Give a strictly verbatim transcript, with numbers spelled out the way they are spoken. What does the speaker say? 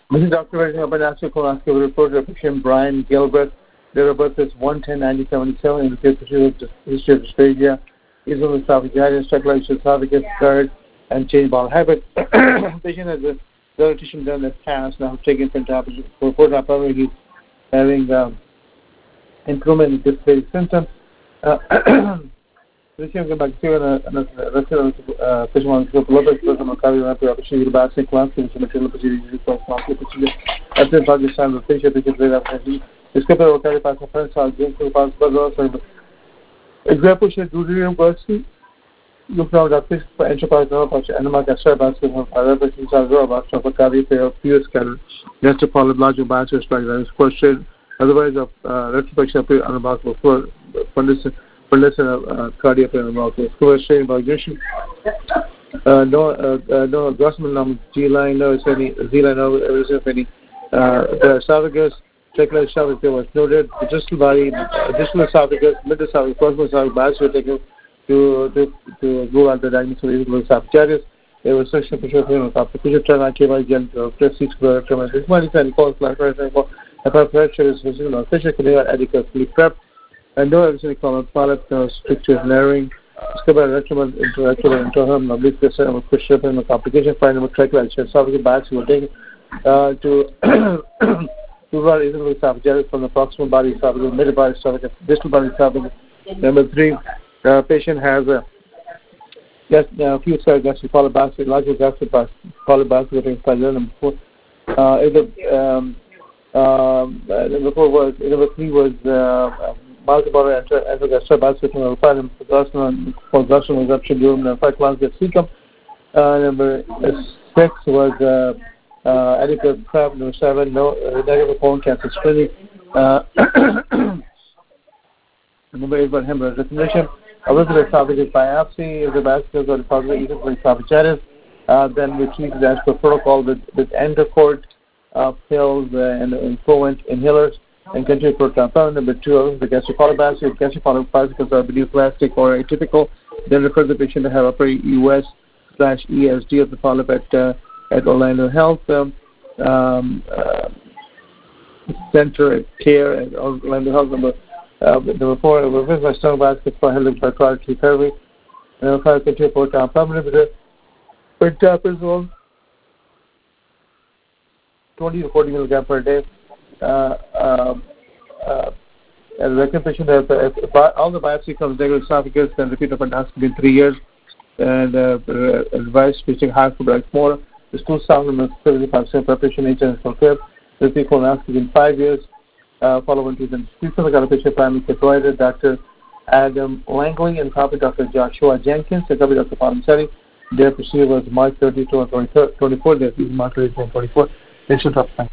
Missus Doctor Rating of Banasco colonoscopy report of patient Brian Gilbert. Date of birth is one ten nineteen seventy-seven. Indicates history of dysphagia, easily esophagitis, circulation esophagus, GERD, and change bowel habit. Patient has a dilatation done in the past. Now taken from top for report however he's having um, improvement in dysphagia symptoms. Uh, This year, I'm going to the patient wants to go to the person who carries out the opportunity to buy a class in the material procedure for market procedure. After Pakistan, the patient is very rapidly. This couple of carry pass a friend, so I'll give to the pass for example, she do the university. Look now that this enterprise now, but animal gastroenterology basket of other patients are raw about some carry for few scatter. Just to follow larger biases like that is question. Otherwise, of retrospection appear unremarkable for condition. For less than uh, cardiac and so strain vibration. Uh, no, uh, uh, no Grossman number G line, no, any Z line, no, evidence of any. Uh, the esophagus, circular esophagus was noted. The distal body, uh, distal esophagus, mid esophagus, proximal esophagus, biopsy were taken to to to rule out the diagnosis of irritable esophagitis. There was section for sure, you know, the pressure turn on K Y gel, press six for tremendous. This money can cause like pressure, pressure is visible. Pressure can be adequately prepped. And no evidence of polyp, no stricture narrowing. Discover rectal interrectal and interhum, oblique pressure, and pressure and complication. Find a tracheal esophagus biopsy will take uh, to to run easily esophagitis from the proximal body esophagus, mid body esophagus, distal body esophagus. Number three, uh, patient has a yes, a few side gastric polybasket, larger gastric polybasket with spinal. Number four, uh, the um, um, number four was number three was. Uh, multiple anti-gastric basket from the requirement for gastric reception during the five class get cecum. Uh, number six was uh, uh, adequate prep. Number seven, no uh, negative colon cancer screening. Uh, number eight was hemorrhage recognition. Original esophagus biopsy is the basket of the positive esophagitis. Uh, then we treated as per protocol with, with Endocort uh, pills uh, and influent inhalers. And continue for compound. Number two, the gastric polybasket. Gastric polybasicles are neoplastic or atypical. Then refer the patient to have upper U S slash E S D of the polyp at uh, at Orlando Health um, um, uh, Center at Care at Orlando Health. Number uh, number four, reverse my stomach basket for handling by product recovery. And number five, continue for compound. Number pentaprazole, twenty to forty milligram per day. Uh, uh, uh, and the rectal patient has uh, if all the biopsy comes negative esophagus, then repeat of endoscopy in three years, and uh, advice reaching high for like more. The stool sound seventy-five percent preparation agent is fulfilled. Repeat colonoscopy in five years. Uh, following treatment. Please the got a patient primary care provider, Doctor Adam Langley, and copy Doctor Joshua Jenkins, and copy Doctor Palmieri. Their procedure was March thirtieth, twenty twenty-four. Their March thirtieth, twenty twenty-four. They should have